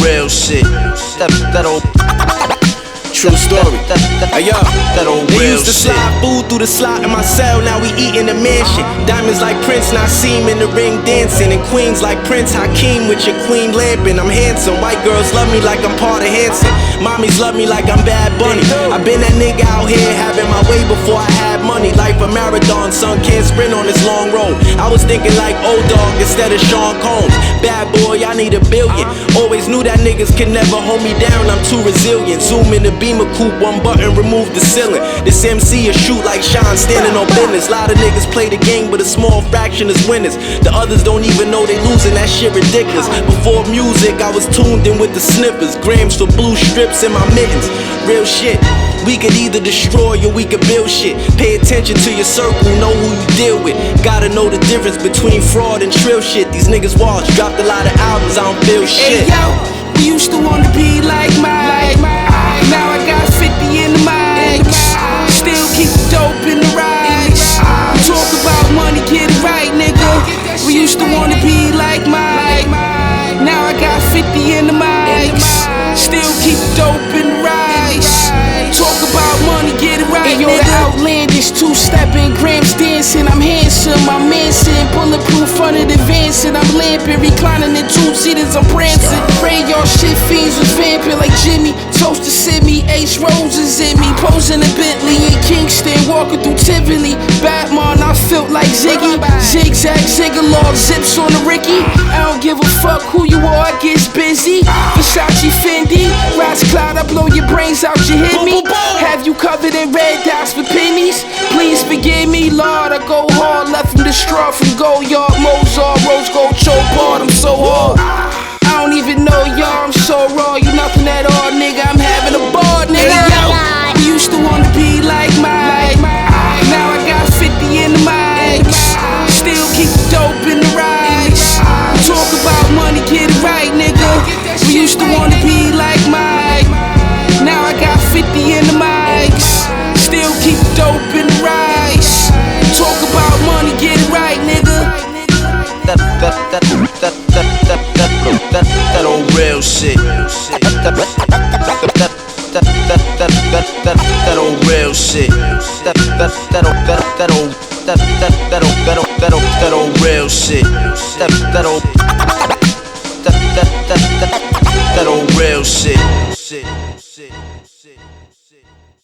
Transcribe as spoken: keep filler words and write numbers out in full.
real shit. That, that old True story. Hey yo, that old they real used to shit. slide food through the slot in my cell, now we eat in the mansion. Diamonds like Prince, now I see him in the ring dancing. And queens like Prince Hakeem with your queen lamping. I'm handsome, white girls love me like I'm part of Hanson. Mommies love me like I'm Bad Bunny. I been that nigga out here having my way before I had money. Life a marathon, son, can't sprint on this long road. I was thinking like O-Dog instead of Sean Combs. Bad boy, I need a billion. Always knew that niggas can never hold me down, I'm too resilient. Zoom in the Beamer coupe, one button, remove the ceiling. This M C a shoot like Sean standing on business. Lot of niggas play the game, but a small fraction is winners. The others don't even know they losing, that shit ridiculous. Before music, I was tuned in with the snippers. Grams for blue strips in my mittens. Real shit. We could either destroy or we could build shit. Pay attention to your circle, know who you deal with. Gotta know the difference between fraud and trill shit. These niggas watch, dropped a lot of albums, I don't feel shit. Hey yo, we used to wanna be like Mike. Now I got fifty in the mic. Still keep the dope in the rice. Talk about money, get it right, nigga. We used to wanna be like Mike. Now I got fifty in the mic. Still keep the dope in the rice. Talk about money, get it right, nigga. Yo, the outlandish two-stepping, grams dancing. I'm handsome, I'm Manson. Bulletproof under the Vanson. I'm lamping, reclining in two-seaters, I'm prancing. Pray y'all shit fiends was vamping like Jimmy. Toast to Sydney, Ace Roses in me. Posing in Bentley in Kingston, walking through Tivoli. Batman, I felt like Ziggy. Zigzag, Ziggalog, zips on the Ricky. I don't give a fuck who you are, I get busy. Versace, Fendi, Ras Cloud, I blow your brains out, you hit me. Have you covered in red dots for pennies? Please forgive me, Lord, I go hard. Left from the straw, from Goyard, Mozart, Rose Gold, choke hard, I'm so hard. I don't even know y'all, I'm so raw. You nothing at all, nigga, I'm having a ball, nigga. Yo, we used to wanna be like Mike. Now I got fifty in the mic. Still keep the dope in the rice. Talk about money, get it right, nigga. We used to wanna be like Mike. Now I got fifty in the mics. Still keep the dope in the rice. Talk about money, get it right, nigga. That, that, that, that, that, that, that, that, that old real shit. That, that, that, that, that, that, that, that, that old real shit. That, that, that, that, that old, that, that, that old, that old, that old, that old real shit. That, that old, that, that, that, that, that old real shit.